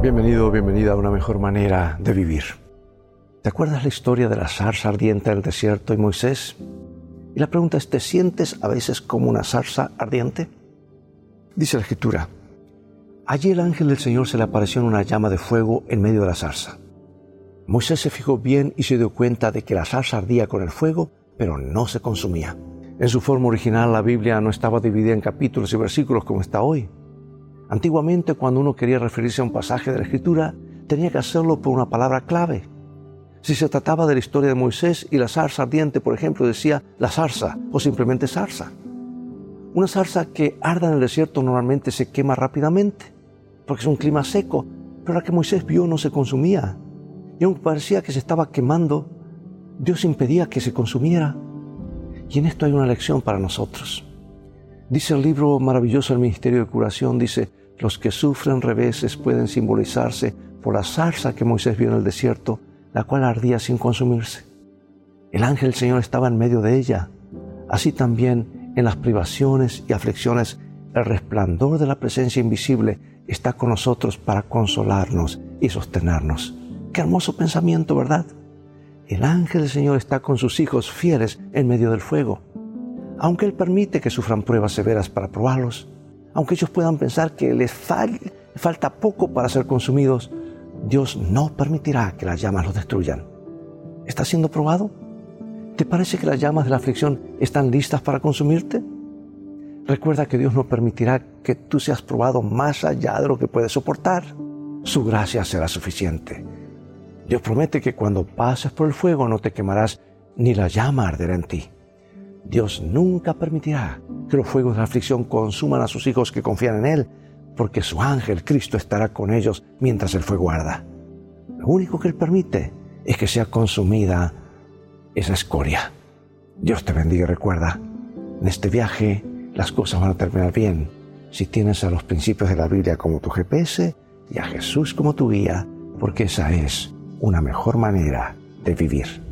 Bienvenido, bienvenida a una mejor manera de vivir. ¿Te acuerdas la historia de la zarza ardiente en el desierto y Moisés? Y la pregunta es, ¿te sientes a veces como una zarza ardiente? Dice la Escritura, allí el ángel del Señor se le apareció en una llama de fuego en medio de la zarza. Moisés se fijó bien y se dio cuenta de que la zarza ardía con el fuego, pero no se consumía. En su forma original, la Biblia no estaba dividida en capítulos y versículos como está hoy. Antiguamente, cuando uno quería referirse a un pasaje de la Escritura, tenía que hacerlo por una palabra clave. Si se trataba de la historia de Moisés y la zarza ardiente, por ejemplo, decía la zarza o simplemente zarza. Una zarza que arda en el desierto normalmente se quema rápidamente, porque es un clima seco, pero la que Moisés vio no se consumía. Y aunque parecía que se estaba quemando, Dios impedía que se consumiera. Y en esto hay una lección para nosotros. Dice el libro maravilloso del Ministerio de Curación, dice, los que sufren reveses pueden simbolizarse por la zarza que Moisés vio en el desierto, la cual ardía sin consumirse. El ángel del Señor estaba en medio de ella. Así también en las privaciones y aflicciones, el resplandor de la presencia invisible está con nosotros para consolarnos y sostenernos. Qué hermoso pensamiento, ¿verdad? El ángel del Señor está con sus hijos fieles en medio del fuego. Aunque Él permite que sufran pruebas severas para probarlos, aunque ellos puedan pensar que les falta poco para ser consumidos, Dios no permitirá que las llamas los destruyan. ¿Estás siendo probado? ¿Te parece que las llamas de la aflicción están listas para consumirte? Recuerda que Dios no permitirá que tú seas probado más allá de lo que puedes soportar. Su gracia será suficiente. Dios promete que cuando pases por el fuego no te quemarás, ni la llama arderá en ti. Dios nunca permitirá que los fuegos de la aflicción consuman a sus hijos que confían en Él, porque su ángel Cristo estará con ellos mientras el fuego arda. Lo único que Él permite es que sea consumida esa escoria. Dios te bendiga y recuerda, en este viaje las cosas van a terminar bien si tienes a los principios de la Biblia como tu GPS y a Jesús como tu guía, porque esa es una mejor manera de vivir.